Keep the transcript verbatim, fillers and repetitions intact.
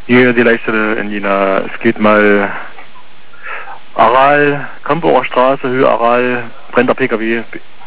Hier die Leiste in Jena. Es geht mal Aral, Kamperer Straße, Höhe Aral, brennt der P K W